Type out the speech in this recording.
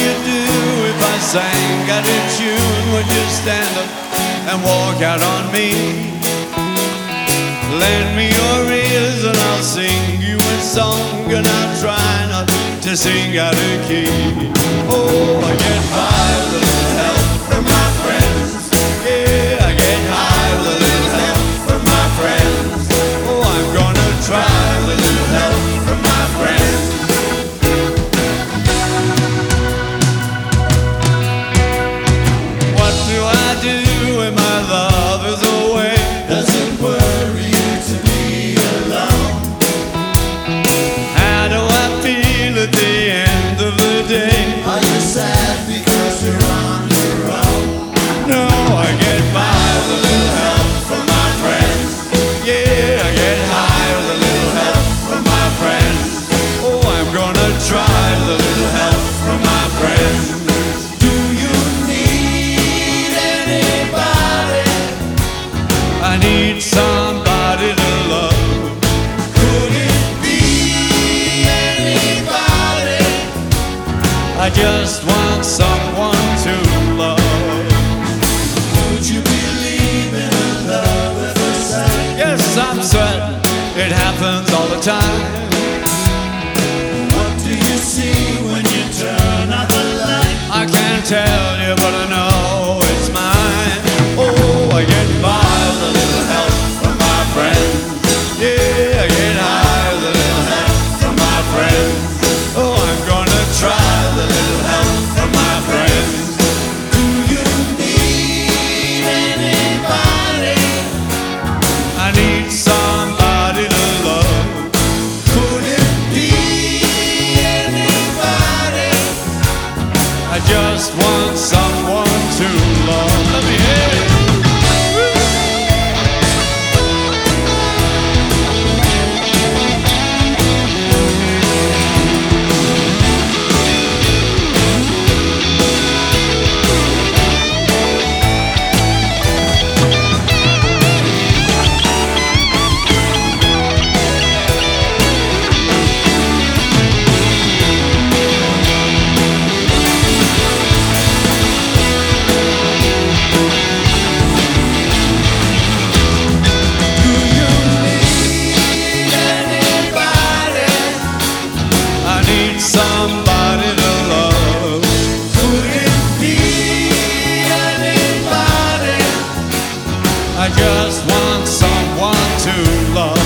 you do if I sang out of tune? Would you stand up and walk out on me? Lend me your ears and I'll sing you a song, and I'll try not to sing out of key. Oh, I get by with a little help from my friends. Yeah, I get high with a little help from my friends. Oh, I'm gonna try with a little help from my friends. What do I do when my love is away? Does it worry you to be alone? How do I feel at the end of the day? Are you sad because you're on your own? No, I get by with a little help from my friends. Yeah, I get high with a little help from my friends. Oh, I'm gonna try with a little help from my friends. Do you need anybody? I need somebody to love. Could it be anybody? I just want someone to love. Would you believe in a love at first sight? Yes, I'm certain it happens all the time. What do you see when you turn out the light? I can't tell you, but I know it's mine. Oh, I get by with a little help from my friends. Yeah, I get high with a little help from my friends. Oh, I'm gonna try with a little help from my friends. Do you need anybody? I need somebody to love. Could it be anybody? I just want someone to love. Let me hear it. Somebody to love. Could it be anybody? I just want someone to love.